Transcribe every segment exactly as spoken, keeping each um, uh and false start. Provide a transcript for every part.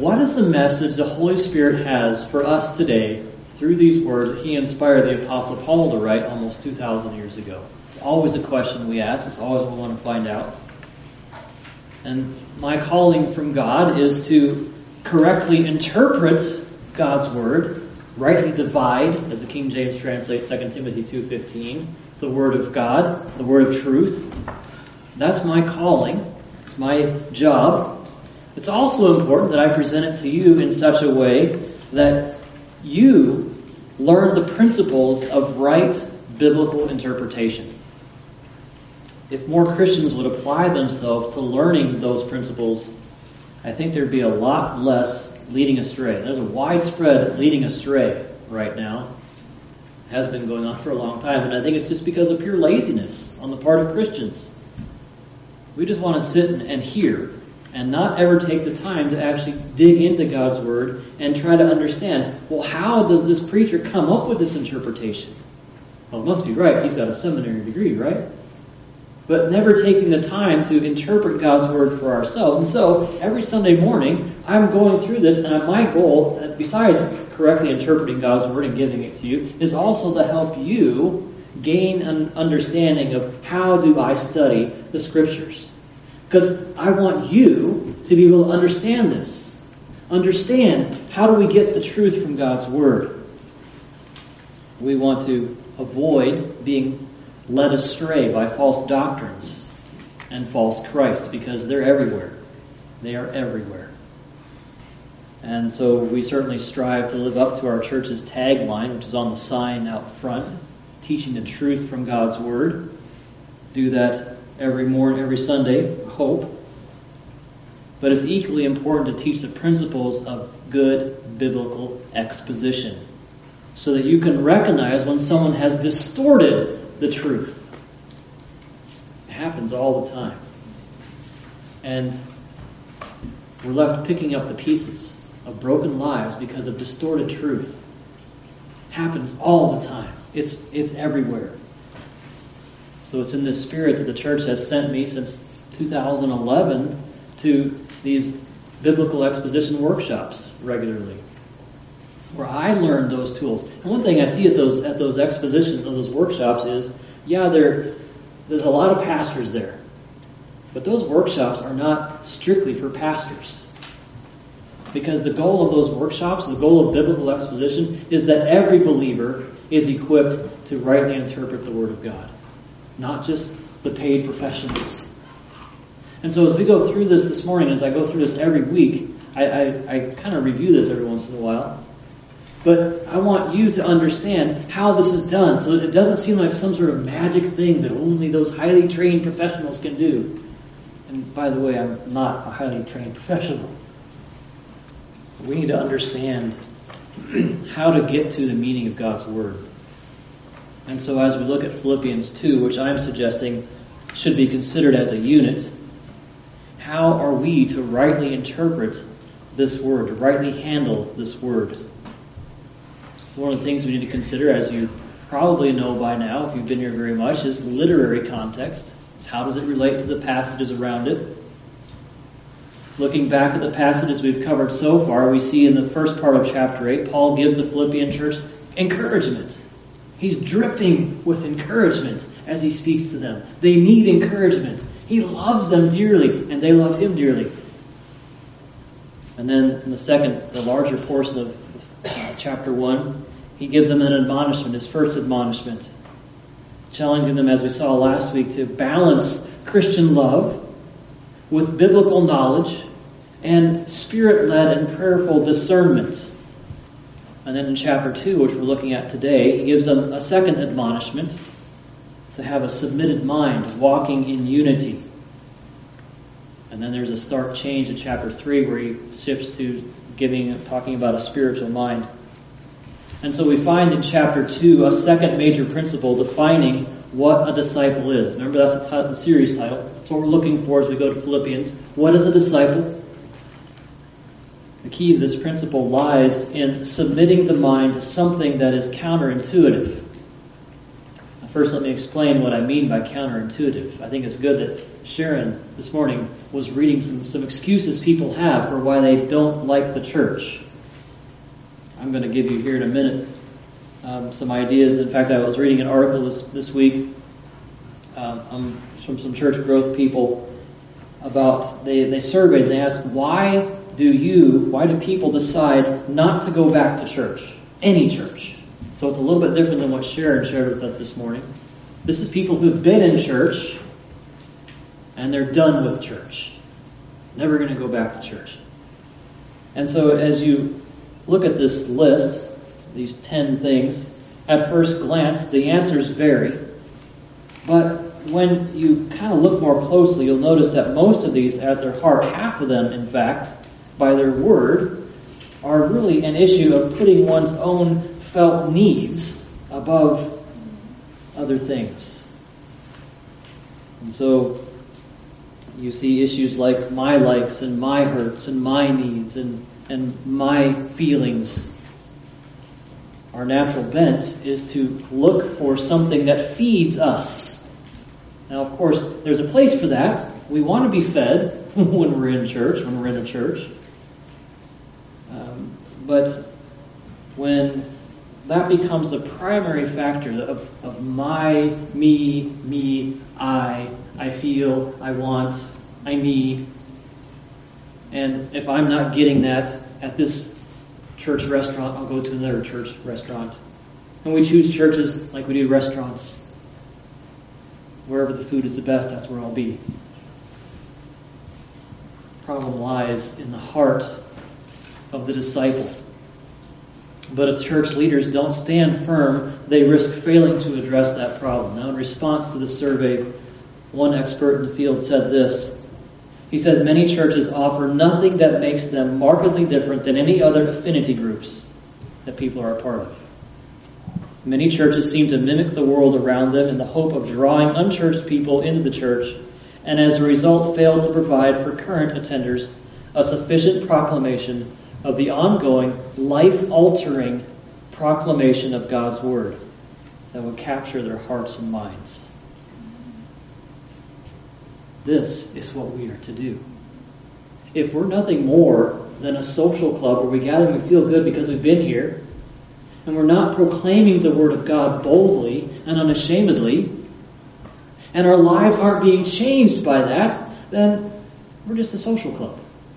what is the message the Holy Spirit has for us today through these words that He inspired the Apostle Paul to write almost two thousand years ago? It's always a question we ask. It's always what we want to find out. And my calling from God is to correctly interpret God's Word, rightly divide, as the King James translates Second Timothy two fifteen, the Word of God, the Word of truth. That's my calling. It's my job. It's also important that I present it to you in such a way that you learn the principles of right biblical interpretation. If more Christians would apply themselves to learning those principles, I think there'd be a lot less leading astray. There's a widespread leading astray right now. It has been going on for a long time, and I think it's just because of pure laziness on the part of Christians. We just want to sit and hear and not ever take the time to actually dig into God's Word and try to understand, well, how does this preacher come up with this interpretation? Well, it must be right. He's got a seminary degree, right? But never taking the time to interpret God's Word for ourselves. And so, every Sunday morning, I'm going through this, and my goal, besides correctly interpreting God's Word and giving it to you, is also to help you gain an understanding of how do I study the Scriptures. Because I want you to be able to understand this. Understand, how do we get the truth from God's Word? We want to avoid being led astray by false doctrines and false Christs, because they're everywhere. They are everywhere. And so we certainly strive to live up to our church's tagline, which is on the sign out front, teaching the truth from God's Word. Do that every morning, every Sunday, hope. But it's equally important to teach the principles of good biblical exposition, so that you can recognize when someone has distorted the truth. It happens all the time. And we're left picking up the pieces of broken lives because of distorted truth. It happens all the time. It's it's everywhere. So it's in this spirit that the church has sent me since two thousand eleven to these biblical exposition workshops regularly, where I learned those tools. And one thing I see at those at those expositions, those workshops, is, yeah, there there's a lot of pastors there, but those workshops are not strictly for pastors. Because the goal of those workshops, the goal of biblical exposition, is that every believer is equipped to rightly interpret the Word of God, not just the paid professionals. And so as we go through this this morning, as I go through this every week, I, I, I kind of review this every once in a while. But I want you to understand how this is done, so that it doesn't seem like some sort of magic thing that only those highly trained professionals can do. And by the way, I'm not a highly trained professional. We need to understand how to get to the meaning of God's Word. And so as we look at Philippians two, which I'm suggesting should be considered as a unit, how are we to rightly interpret this Word, to rightly handle this Word? So one of the things we need to consider, as you probably know by now, if you've been here very much, is literary context. It's how does it relate to the passages around it? Looking back at the passages we've covered so far, we see in the first part of chapter eight, Paul gives the Philippian church encouragement. He's dripping with encouragement as he speaks to them. They need encouragement. He loves them dearly, and they love him dearly. And then in the second, the larger portion of uh, chapter one, he gives them an admonishment, his first admonishment, challenging them, as we saw last week, to balance Christian love with biblical knowledge and spirit-led and prayerful discernment. And then in chapter two, which we're looking at today, he gives them a second admonishment, to have a submitted mind, walking in unity. And then there's a stark change in chapter three, where he shifts to giving, talking about a spiritual mind. And so we find in chapter two a second major principle defining what a disciple is. Remember, that's the, title, the series title. That's what we're looking for as we go to Philippians. What is a disciple? The key to this principle lies in submitting the mind to something that is counterintuitive. First, let me explain what I mean by counterintuitive. I think it's good that Sharon this morning was reading some, some excuses people have for why they don't like the church. I'm going to give you here in a minute um, some ideas. In fact, I was reading an article this, this week um, um, from some church growth people about, they, they surveyed and they asked, why do you, why do people decide not to go back to church? Any church. So it's a little bit different than what Sharon shared with us this morning. This is people who've been in church and they're done with church. Never going to go back to church. And so as you look at this list, these ten things, at first glance, the answers vary. But when you kind of look more closely, you'll notice that most of these, at their heart, half of them, in fact, by their word, are really an issue of putting one's own felt needs above other things. And so you see issues like my likes and my hurts and my needs and, and my feelings. Our natural bent is to look for something that feeds us. Now, of course, there's a place for that. We want to be fed when we're in church, when we're in a church. Um, but when that becomes the primary factor of, of my, me, me, I, I feel, I want, I need. And if I'm not getting that at this church restaurant, I'll go to another church restaurant. And we choose churches like we do restaurants. Wherever the food is the best, that's where I'll be. Problem lies in the heart of the disciple. But if church leaders don't stand firm, they risk failing to address that problem. Now, in response to the survey, one expert in the field said this. He said, many churches offer nothing that makes them markedly different than any other affinity groups that people are a part of. Many churches seem to mimic the world around them in the hope of drawing unchurched people into the church, and as a result fail to provide for current attenders a sufficient proclamation of the ongoing, life-altering proclamation of God's Word that will capture their hearts and minds. This is what we are to do. If we're nothing more than a social club where we gather and we feel good because we've been here, and we're not proclaiming the Word of God boldly and unashamedly, and our lives aren't being changed by that, then we're just a social club.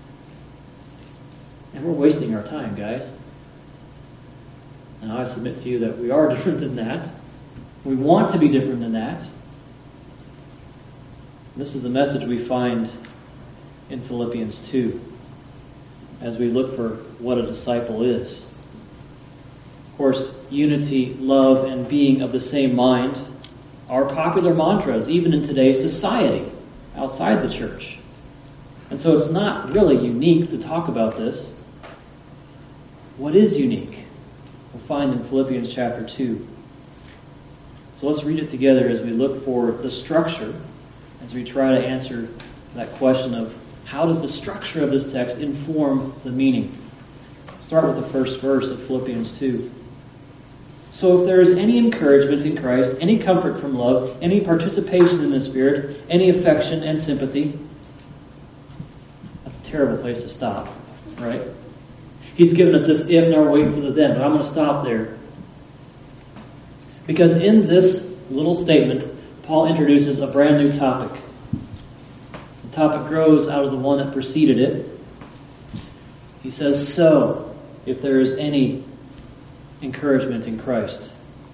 And we're wasting our time, guys. And I submit to you that we are different than that. We want to be different than that. This is the message we find in Philippians two as we look for what a disciple is. Of course, unity, love, and being of the same mind are popular mantras even in today's society outside the church. And so it's not really unique to talk about this. What is unique? We'll find in Philippians chapter two. So let's read it together as we look for the structure, as we try to answer that question of how does the structure of this text inform the meaning. Start with the first verse of Philippians two. So if there is any encouragement in Christ, any comfort from love, any participation in the Spirit, any affection and sympathy, that's a terrible place to stop, right? He's given us this if, now we're waiting for the then, but I'm going to stop there. Because in this little statement, Paul introduces a brand new topic. The topic grows out of the one that preceded it. He says, so, if there is any encouragement in Christ.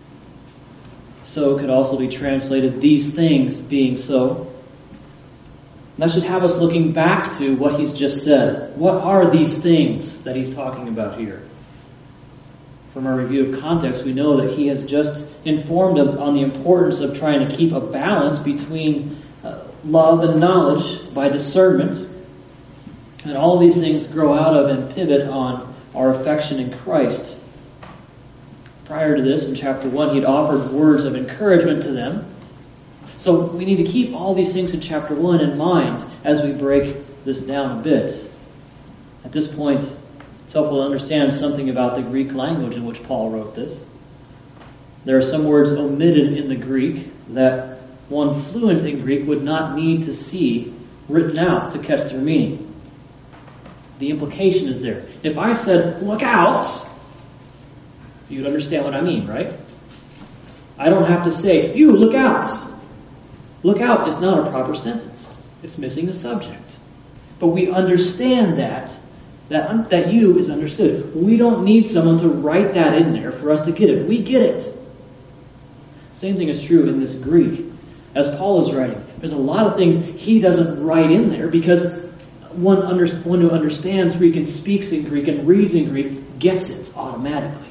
So could also be translated, these things being so. And that should have us looking back to what he's just said. What are these things that he's talking about here? From our review of context, we know that he has just informed of, on the importance of trying to keep a balance between uh, love and knowledge by discernment. And all these things grow out of and pivot on our affection in Christ. Prior to this, in chapter one, he had offered words of encouragement to them. So we need to keep all these things in chapter one in mind as we break this down a bit. At this point, it's helpful to understand something about the Greek language in which Paul wrote this. There are some words omitted in the Greek that one fluent in Greek would not need to see written out to catch their meaning. The implication is there. If I said, look out, you'd understand what I mean, right? I don't have to say, you, look out. Look out is not a proper sentence. It's missing a subject. But we understand that, that, that you is understood. We don't need someone to write that in there for us to get it. We get it. Same thing is true in this Greek. As Paul is writing, there's a lot of things he doesn't write in there because one, under, one who understands Greek and speaks in Greek and reads in Greek gets it automatically.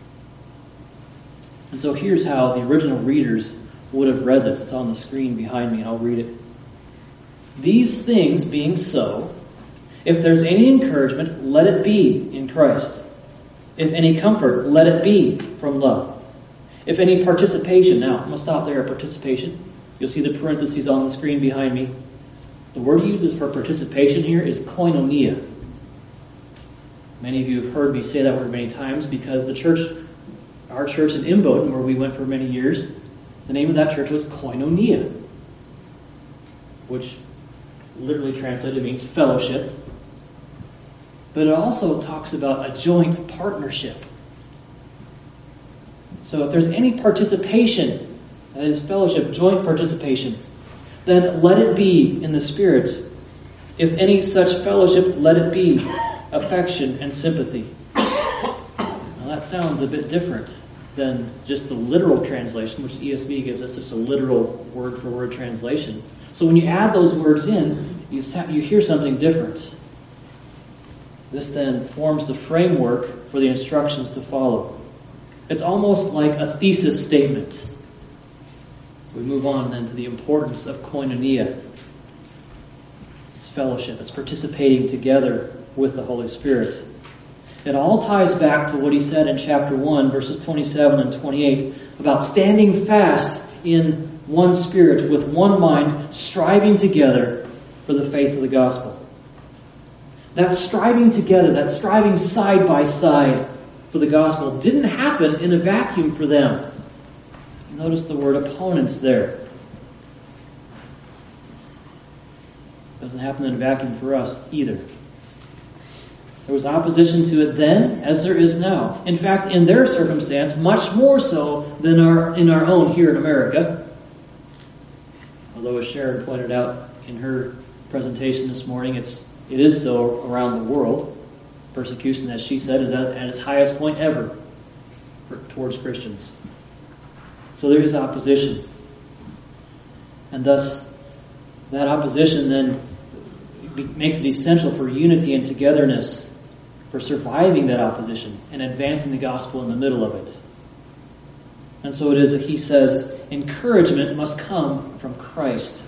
And so here's how the original readers would have read this. It's on the screen behind me, and I'll read it. These things being so, if there's any encouragement, let it be in Christ. If any comfort, let it be from love. If any participation, now I'm going to stop there at participation. You'll see the parentheses on the screen behind me. The word he uses for participation here is koinonia. Many of you have heard me say that word many times because the church, our church in Imboden, where we went for many years, the name of that church was Koinonia, which literally translated means fellowship. But it also talks about a joint partnership. So if there's any participation, that is fellowship, joint participation, then let it be in the Spirit. If any such fellowship, let it be affection and sympathy. Now that sounds a bit different than just the literal translation, which E S V gives us just a literal word-for-word translation. So when you add those words in, you, you hear something different. This then forms the framework for the instructions to follow. It's almost like a thesis statement. So we move on then to the importance of koinonia. It's fellowship. It's participating together with the Holy Spirit. It all ties back to what he said in chapter one, verses twenty-seven and twenty-eight, about standing fast in one spirit, with one mind, striving together for the faith of the gospel. That striving together, that striving side by side for the gospel didn't happen in a vacuum for them. Notice the word opponents there. Doesn't happen in a vacuum for us either. There was opposition to it then, as there is now. In fact, in their circumstance, much more so than our in our own here in America. Although, as Sharon pointed out in her presentation this morning, it's it is so around the world. Persecution, as she said, is at, at its highest point ever for, towards Christians. So there is opposition. And thus, that opposition then makes it essential for unity and togetherness, for surviving that opposition and advancing the gospel in the middle of it. And so it is that he says, encouragement must come from Christ.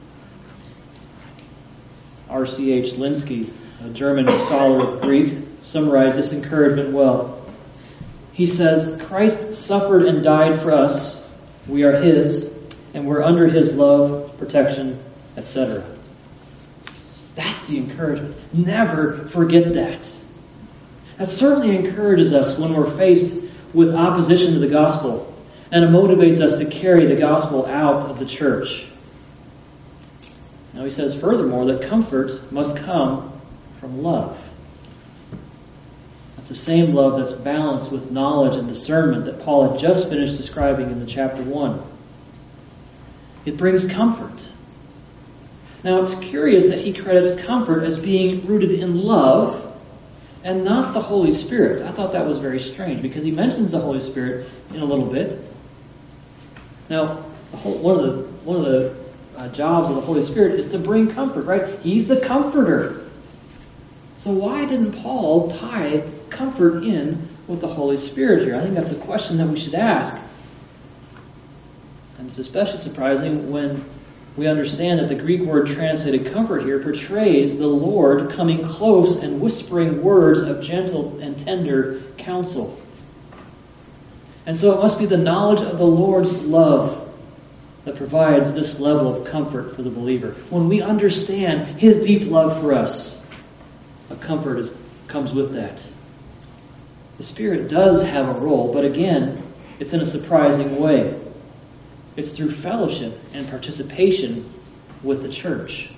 R C H Linsky, a German scholar of Greek, summarized this encouragement well. He says, Christ suffered and died for us. We are his, and we're under his love, protection, et cetera. That's the encouragement. Never forget that. That certainly encourages us when we're faced with opposition to the gospel, and it motivates us to carry the gospel out of the church. Now he says furthermore that comfort must come from love. That's the same love that's balanced with knowledge and discernment that Paul had just finished describing in the chapter one. It brings comfort. Now it's curious that he credits comfort as being rooted in love and not the Holy Spirit. I thought that was very strange because he mentions the Holy Spirit in a little bit. Now, the whole, one of the one of the uh, jobs of the Holy Spirit is to bring comfort, right? He's the comforter. So why didn't Paul tie comfort in with the Holy Spirit here? I think that's a question that we should ask. And it's especially surprising when we understand that the Greek word translated comfort here portrays the Lord coming close and whispering words of gentle and tender counsel. And so it must be the knowledge of the Lord's love that provides this level of comfort for the believer. When we understand his deep love for us, a comfort is, comes with that. The Spirit does have a role, but again, It's in a surprising way. It's through fellowship and participation with the church.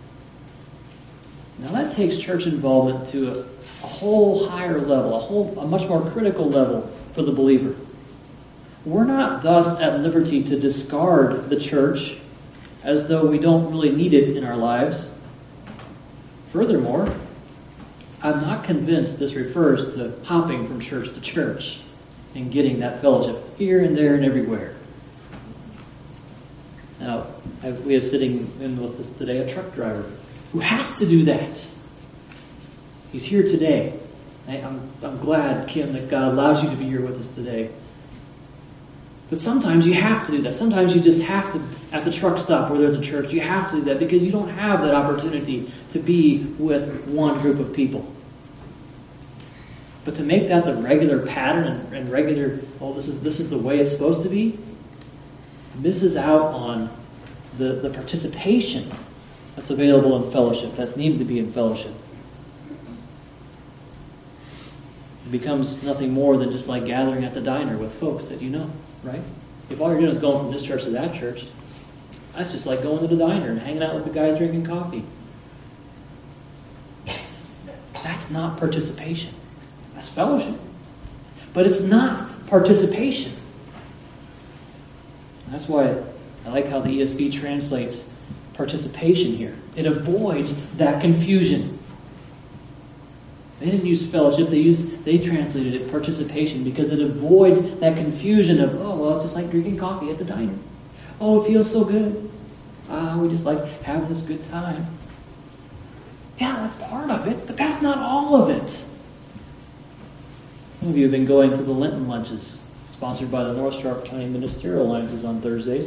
Now that takes church involvement to a, a whole higher level, a whole, a much more critical level for the believer. We're not thus at liberty to discard the church as though we don't really need it in our lives. Furthermore, I'm not convinced this refers to hopping from church to church and getting that fellowship here and there and everywhere. Now, I've, we have sitting in with us today a truck driver who has to do that. He's here today. I, I'm, I'm glad, Kim, that God allows you to be here with us today. But sometimes you have to do that. Sometimes you just have to, at the truck stop where there's a church, you have to do that because you don't have that opportunity to be with one group of people. But to make that the regular pattern and, and regular, well, this is this is the way it's supposed to be, misses out on the, the participation that's available in fellowship, that's needed to be in fellowship. It becomes nothing more than just like gathering at the diner with folks that you know, right? If all you're doing is going from this church to that church, that's just like going to the diner and hanging out with the guys drinking coffee. That's not participation. That's fellowship. But it's not participation. That's why I like how the E S V translates participation here. It avoids that confusion. They didn't use fellowship, they used they translated it participation because it avoids that confusion of, oh, well, it's just like drinking coffee at the diner. Oh, it feels so good. Ah, we just like having this good time. Yeah, that's part of it, but that's not all of it. Some of you have been going to the Lenten lunches, sponsored by the North Sharp County Ministerial Alliances on Thursdays.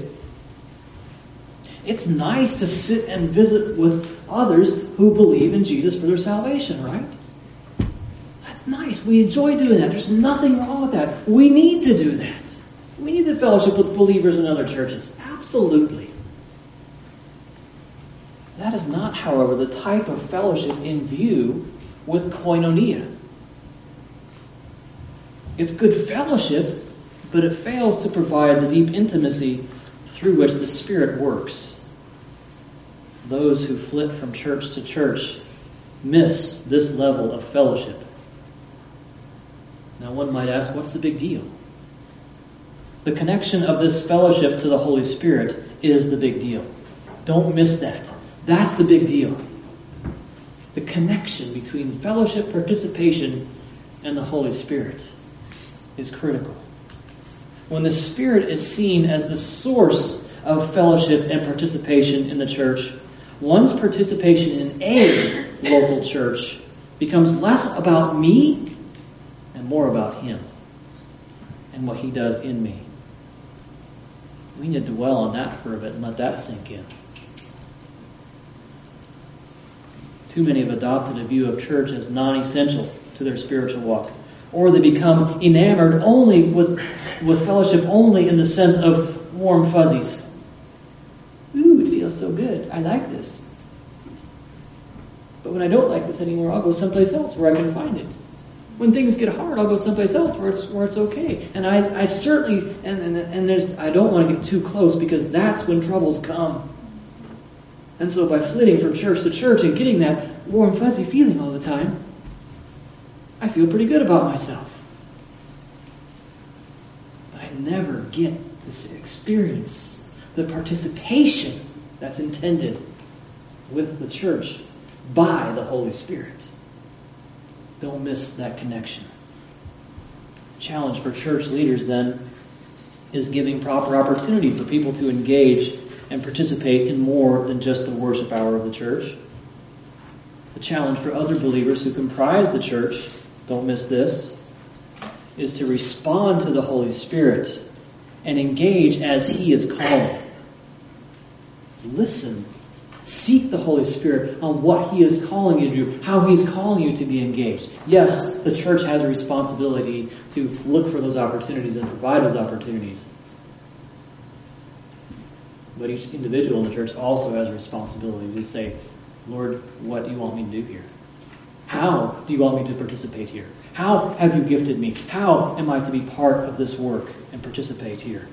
It's nice to sit and visit with others who believe in Jesus for their salvation, right? That's nice. We enjoy doing that. There's nothing wrong with that. We need to do that. We need the fellowship with believers in other churches. Absolutely. That is not, however, the type of fellowship in view with koinonia. It's good fellowship, but it fails to provide the deep intimacy through which the Spirit works. Those who flit from church to church miss this level of fellowship. Now one might ask, what's the big deal? The connection of this fellowship to the Holy Spirit is the big deal. Don't miss that. That's the big deal. The connection between fellowship, participation, and the Holy Spirit is critical. When the Spirit is seen as the source of fellowship and participation in the church, one's participation in a local church becomes less about me and more about Him and what He does in me. We need to dwell on that for a bit and let that sink in. Too many have adopted a view of church as non-essential to their spiritual walk. Or they become enamored only with, with fellowship only in the sense of warm fuzzies. Ooh, it feels so good. I like this. But when I don't like this anymore, I'll go someplace else where I can find it. When things get hard, I'll go someplace else where it's where it's okay. And I, I certainly and, and and there's I don't want to get too close because that's when troubles come. And so by flitting from church to church and getting that warm fuzzy feeling all the time, I feel pretty good about myself. But I never get to experience the participation that's intended with the church by the Holy Spirit. Don't miss that connection. Challenge for church leaders then is giving proper opportunity for people to engage and participate in more than just the worship hour of the church. The challenge for other believers who comprise the church, don't miss this, is to respond to the Holy Spirit and engage as He is calling. Listen. Seek the Holy Spirit on what He is calling you to do, how He is calling you to be engaged. Yes, the church has a responsibility to look for those opportunities and provide those opportunities. But each individual in the church also has a responsibility to say, Lord, what do you want me to do here? How do you want me to participate here? How have you gifted me? How am I to be part of this work and participate here?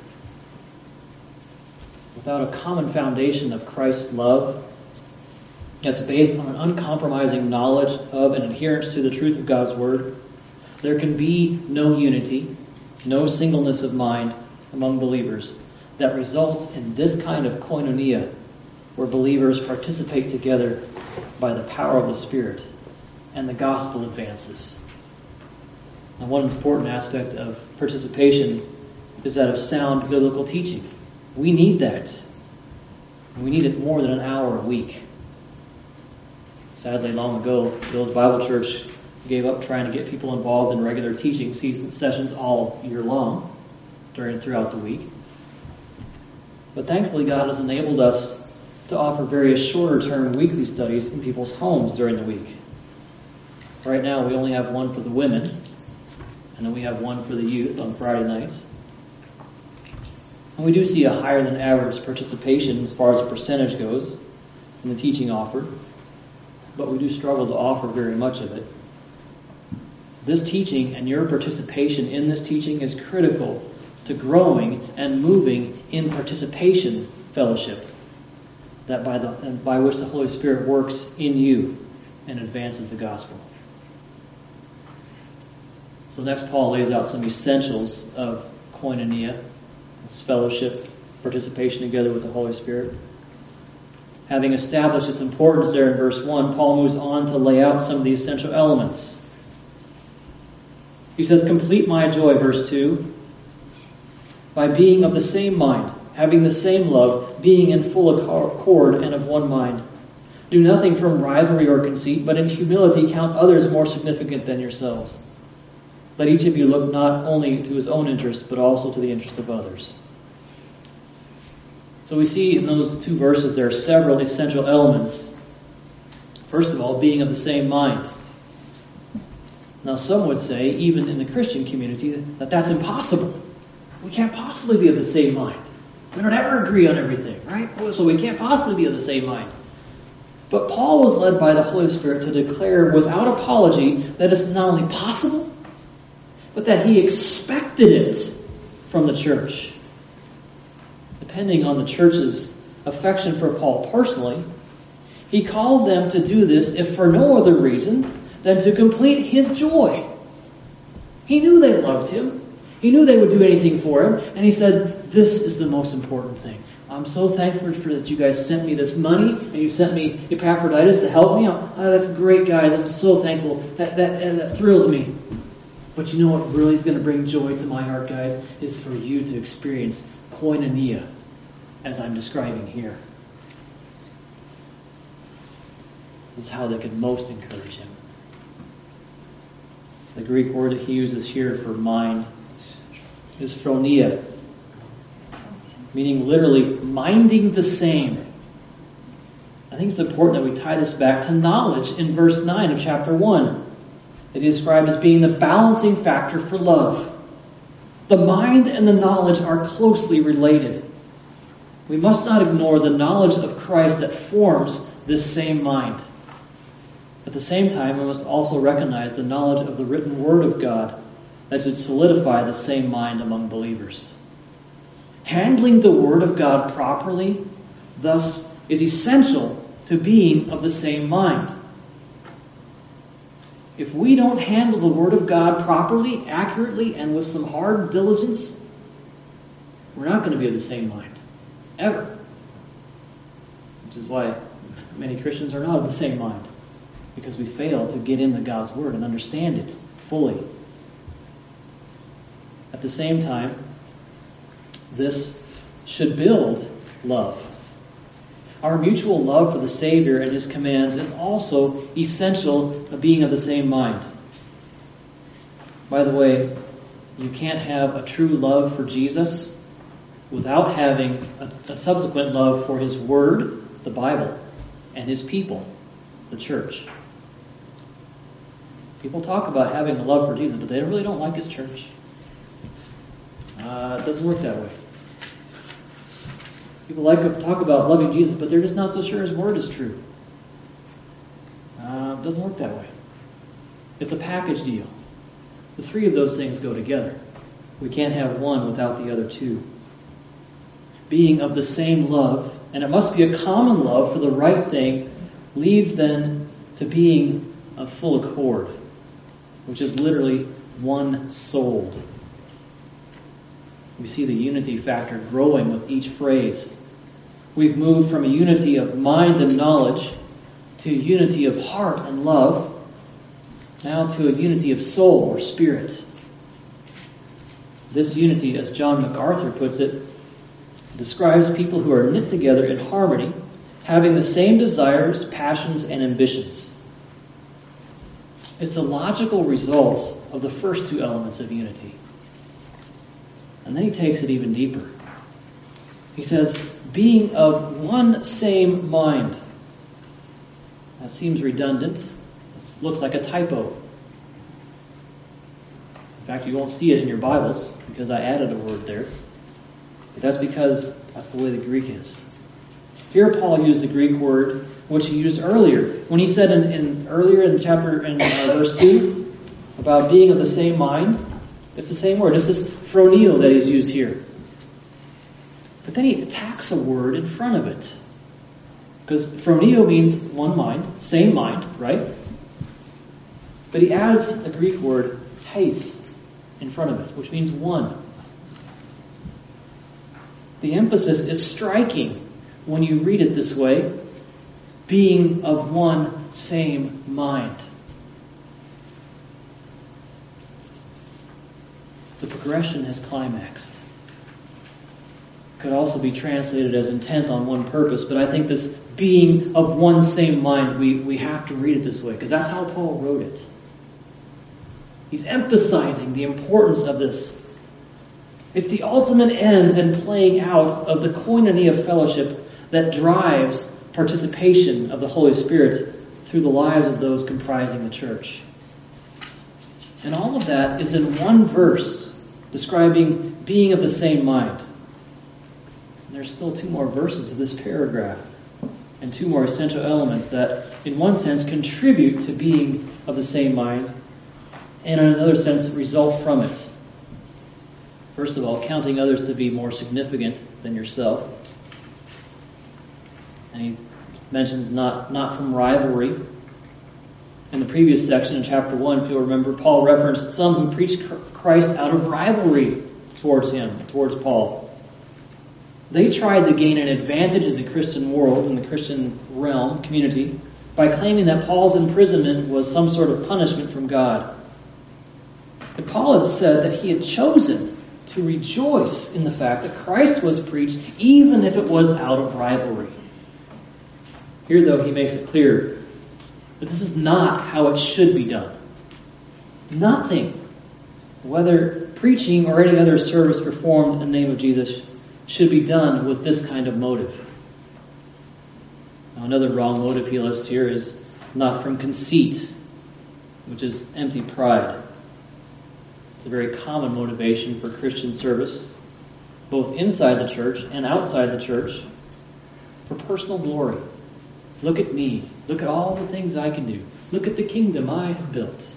Without a common foundation of Christ's love that's based on an uncompromising knowledge of and adherence to the truth of God's Word, there can be no unity, no singleness of mind among believers that results in this kind of koinonia, where believers participate together by the power of the Spirit and the gospel advances. And one important aspect of participation is that of sound biblical teaching. We need that. And we need it more than an hour a week. Sadly, long ago, Bill's Bible Church gave up trying to get people involved in regular teaching season sessions all year long, during throughout the week. But thankfully, God has enabled us to offer various shorter-term weekly studies in people's homes during the week. Right now, we only have one for the women, and then we have one for the youth on Friday nights. And we do see a higher than average participation as far as the percentage goes in the teaching offered, but we do struggle to offer very much of it. This teaching and your participation in this teaching is critical to growing and moving in participation fellowship, that by the by which the Holy Spirit works in you and advances the gospel. So next, Paul lays out some essentials of koinonia, this fellowship, participation together with the Holy Spirit. Having established its importance there in verse one, Paul moves on to lay out some of the essential elements. He says, complete my joy, verse two, by being of the same mind, having the same love, being in full accord and of one mind. Do nothing from rivalry or conceit, but in humility count others more significant than yourselves. Let each of you look not only to his own interest, but also to the interest of others. So we see in those two verses there are several essential elements. First of all, being of the same mind. Now some would say, even in the Christian community, that that's impossible. We can't possibly be of the same mind. We don't ever agree on everything, right? So we can't possibly be of the same mind. But Paul was led by the Holy Spirit to declare without apology that it's not only possible, but that he expected it from the church. Depending on the church's affection for Paul personally, he called them to do this if for no other reason than to complete his joy. He knew they loved him. He knew they would do anything for him. And he said, this is the most important thing. I'm so thankful for that you guys sent me this money and you sent me Epaphroditus to help me. Oh, that's great, guys. I'm so thankful. That, that, that thrills me. But you know what really is going to bring joy to my heart, guys, is for you to experience koinonia, as I'm describing here. This is how they could most encourage him. The Greek word that he uses here for mind is phronia, meaning literally minding the same. I think it's important that we tie this back to knowledge in verse nine of chapter one. That he described as being the balancing factor for love. The mind and the knowledge are closely related. We must not ignore the knowledge of Christ that forms this same mind. At the same time, we must also recognize the knowledge of the written Word of God that should solidify the same mind among believers. Handling the Word of God properly, thus, is essential to being of the same mind. If we don't handle the Word of God properly, accurately, and with some hard diligence, we're not going to be of the same mind. Ever. Which is why many Christians are not of the same mind. Because we fail to get into God's Word and understand it fully. At the same time, this should build love. Our mutual love for the Savior and His commands is also essential of being of the same mind. By the way, you can't have a true love for Jesus without having a, a subsequent love for His Word, the Bible, and His people, the church. People talk about having a love for Jesus, but they really don't like His church. Uh, it doesn't work that way. People like to talk about loving Jesus, but they're just not so sure His Word is true. Uh, it doesn't work that way. It's a package deal. The three of those things go together. We can't have one without the other two. Being of the same love, and it must be a common love for the right thing, leads then to being of full accord, which is literally one souled. We see the unity factor growing with each phrase. We've moved from a unity of mind and knowledge to a unity of heart and love, now to a unity of soul or spirit. This unity, as John MacArthur puts it, describes people who are knit together in harmony, having the same desires, passions, and ambitions. It's the logical result of the first two elements of unity. And then he takes it even deeper. He says, being of one same mind. That seems redundant. It looks like a typo. In fact, you won't see it in your Bibles because I added a word there. But that's because that's the way the Greek is. Here Paul used the Greek word which he used earlier. When he said in, in earlier in chapter in uh, verse two about being of the same mind, it's the same word. It's this phroneo that he's used here. But then he attacks a word in front of it. Because phroneo means one mind, same mind, right? But he adds a Greek word, heis, in front of it, which means one. The emphasis is striking when you read it this way, being of one same mind. The progression has climaxed. Could also be translated as intent on one purpose, but I think this being of one same mind, we, we have to read it this way, because that's how Paul wrote it. He's emphasizing the importance of this. It's the ultimate end and playing out of the koinonia of fellowship that drives participation of the Holy Spirit through the lives of those comprising the church. And all of that is in one verse describing being of the same mind. And there's still two more verses of this paragraph and two more essential elements that, in one sense, contribute to being of the same mind and in another sense result from it. First of all, counting others to be more significant than yourself. And he mentions not, not from rivalry. In the previous section in chapter one, if you'll remember, Paul referenced some who preached Christ out of rivalry towards him, towards Paul. They tried to gain an advantage in the Christian world, in the Christian realm, community, by claiming that Paul's imprisonment was some sort of punishment from God. But Paul had said that he had chosen to rejoice in the fact that Christ was preached, even if it was out of rivalry. Here, though, he makes it clear that this is not how it should be done. Nothing, whether preaching or any other service performed in the name of Jesus, should be done with this kind of motive. Now, another wrong motive he lists here is not from conceit, which is empty pride. It's a very common motivation for Christian service, both inside the church and outside the church, for personal glory. Look at me. Look at all the things I can do. Look at the kingdom I have built.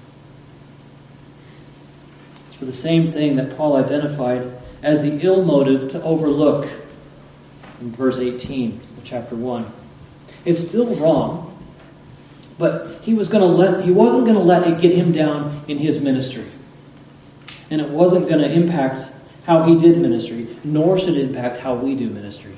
It's for the same thing that Paul identified as the ill motive to overlook in verse eighteen of chapter one. It's still wrong, but he was going to let he wasn't going to let it get him down in his ministry. And it wasn't going to impact how he did ministry, nor should it impact how we do ministry.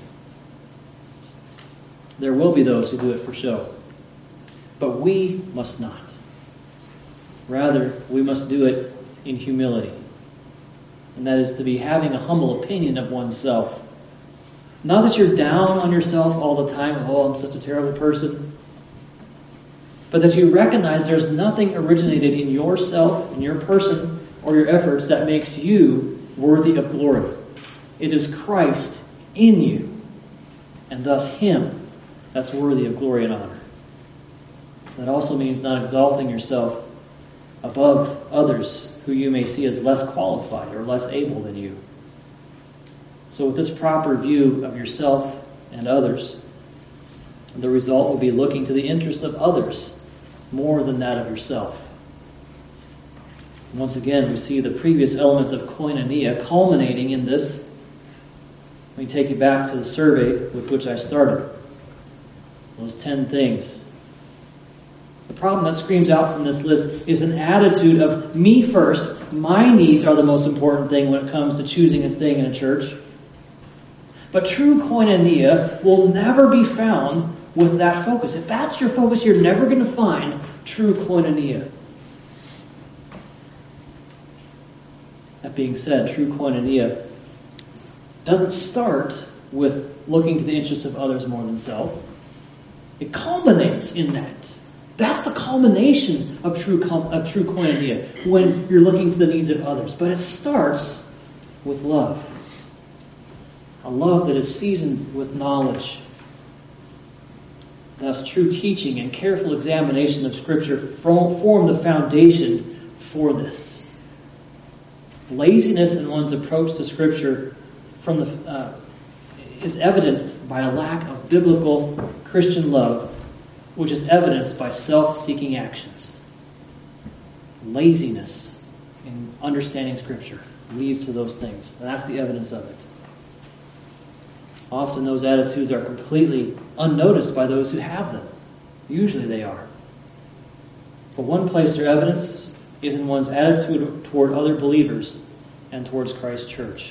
There will be those who do it for show. But we must not. Rather, we must do it in humility. And that is to be having a humble opinion of oneself. Not that you're down on yourself all the time, oh, I'm such a terrible person. But that you recognize there's nothing originated in yourself, in your person, or your efforts that makes you worthy of glory. It is Christ in you, and thus Him that's worthy of glory and honor. That also means not exalting yourself above others who you may see as less qualified or less able than you. So with this proper view of yourself and others, the result will be looking to the interests of others more than that of yourself. Once again, we see the previous elements of koinonia culminating in this. Let me take you back to the survey with which I started. Those ten things. The problem that screams out from this list is an attitude of me first, my needs are the most important thing when it comes to choosing and staying in a church. But true koinonia will never be found with that focus. If that's your focus, you're never going to find true koinonia. That being said, true koinonia doesn't start with looking to the interests of others more than self. It culminates in that. That's the culmination of true of true koinonia, when you're looking to the needs of others. But it starts with love. A love that is seasoned with knowledge. Thus, true teaching and careful examination of Scripture form the foundation for this. Laziness in one's approach to Scripture from the, uh, is evidenced by a lack of biblical Christian love, which is evidenced by self-seeking actions. Laziness in understanding Scripture leads to those things, and that's the evidence of it. Often those attitudes are completely unnoticed by those who have them. Usually they are. But one place their evidence is in one's attitude toward other believers and towards Christ's church.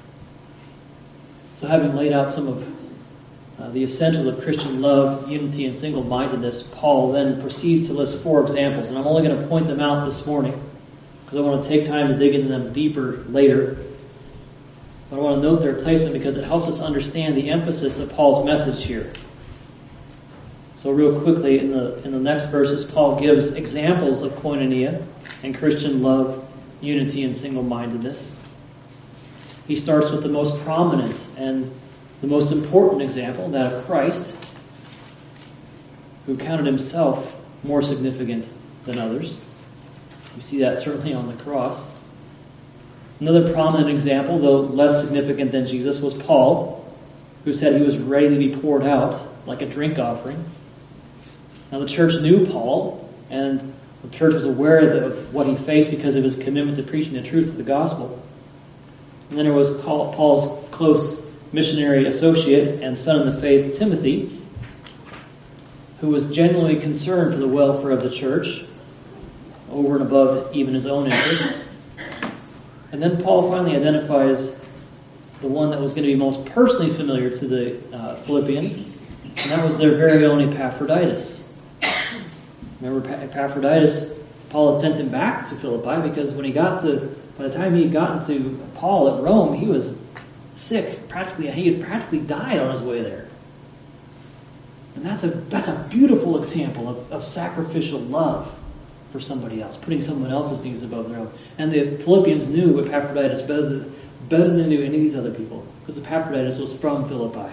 So having laid out some of uh, the essentials of Christian love, unity, and single-mindedness, Paul then proceeds to list four examples. And I'm only going to point them out this morning because I want to take time to dig into them deeper later. But I want to note their placement because it helps us understand the emphasis of Paul's message here. So real quickly, in the in the next verses, Paul gives examples of koinonia and Christian love, unity, and single-mindedness. He starts with the most prominent and the most important example, that of Christ, who counted himself more significant than others. We see that certainly on the cross. Another prominent example, though less significant than Jesus, was Paul, who said he was ready to be poured out like a drink offering. Now the church knew Paul, and the church was aware of what he faced because of his commitment to preaching the truth of the gospel. And then there was Paul's close missionary associate and son in the faith, Timothy, who was genuinely concerned for the welfare of the church, over and above even his own interests. And then Paul finally identifies the one that was going to be most personally familiar to the uh, Philippians, and that was their very own Epaphroditus. Remember Epaphroditus, Paul had sent him back to Philippi because when he got to, by the time he had gotten to Paul at Rome, he was sick. Practically, he had practically died on his way there. And that's a that's a beautiful example of, of sacrificial love for somebody else, putting someone else's needs above their own. And the Philippians knew Epaphroditus better than, better than they knew any of these other people, because Epaphroditus was from Philippi.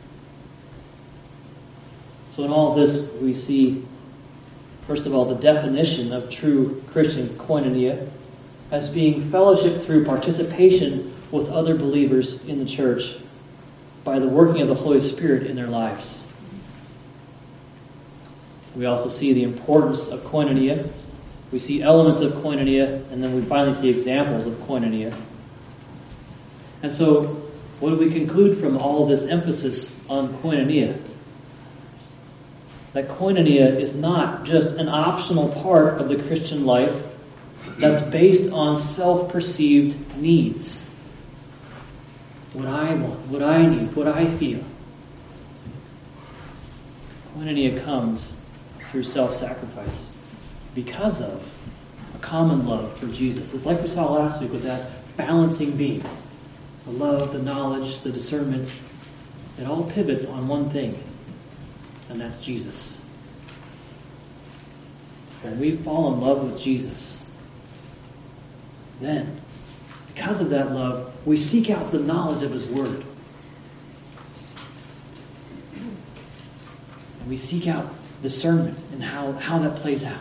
So in all of this, we see, first of all, the definition of true Christian koinonia as being fellowship through participation with other believers in the church by the working of the Holy Spirit in their lives. We also see the importance of koinonia. We see elements of koinonia, and then we finally see examples of koinonia. And so, what do we conclude from all of this emphasis on koinonia? That koinonia is not just an optional part of the Christian life that's based on self-perceived needs. What I want, what I need, what I feel. Koinonia comes through self-sacrifice because of a common love for Jesus. It's like we saw last week with that balancing beam. The love, the knowledge, the discernment. It all pivots on one thing, and that's Jesus. When we fall in love with Jesus, then, because of that love, we seek out the knowledge of His Word. And we seek out discernment in how, how that plays out.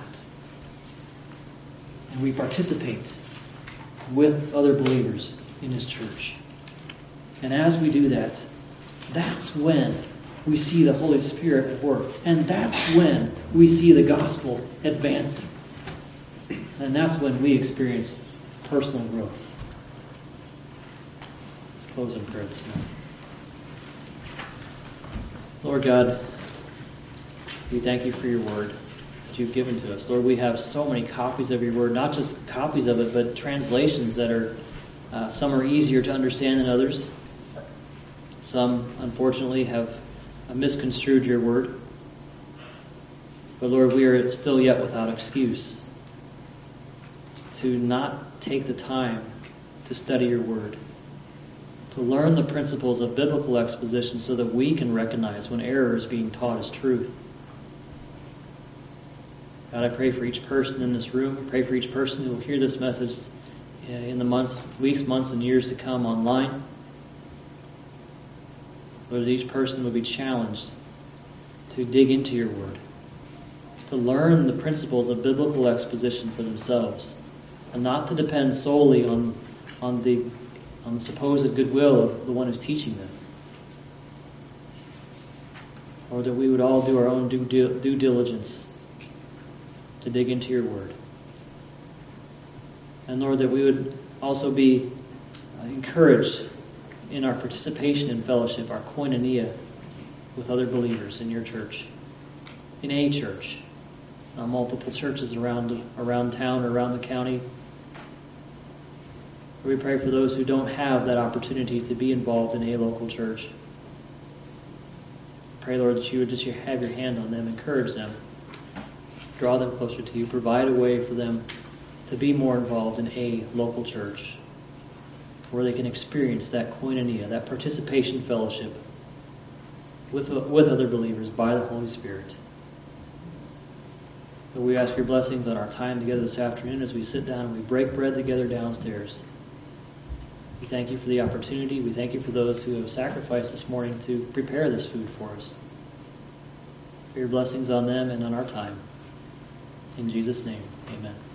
And we participate with other believers in His church. And as we do that, that's when we see the Holy Spirit at work. And that's when we see the gospel advancing. And that's when we experience personal growth. Let's close in prayer this morning. Lord God, we thank you for your word that you've given to us. Lord, we have so many copies of your word, not just copies of it, but translations that are, uh, some are easier to understand than others. Some, unfortunately, have misconstrued your word. But Lord, we are still yet without excuse to not take the time to study your word, to learn the principles of biblical exposition so that we can recognize when error is being taught as truth. God, I pray for each person in this room. I pray for each person who will hear this message in the months, weeks, months, and years to come online. Lord, each person will be challenged to dig into your word, to learn the principles of biblical exposition for themselves, and not to depend solely on on the on the supposed goodwill of the one who's teaching them. Or that we would all do our own due, due diligence to dig into your word. And Lord, that we would also be encouraged in our participation in fellowship, our koinonia with other believers in your church, in a church, uh, multiple churches around around town or around the county. We pray for those who don't have that opportunity to be involved in a local church. Pray, Lord, that you would just have your hand on them, encourage them, draw them closer to you, provide a way for them to be more involved in a local church where they can experience that koinonia, that participation fellowship with, with other believers by the Holy Spirit. So we ask your blessings on our time together this afternoon as we sit down and we break bread together downstairs. We thank you for the opportunity. We thank you for those who have sacrificed this morning to prepare this food for us. For your blessings on them and on our time. In Jesus' name, amen.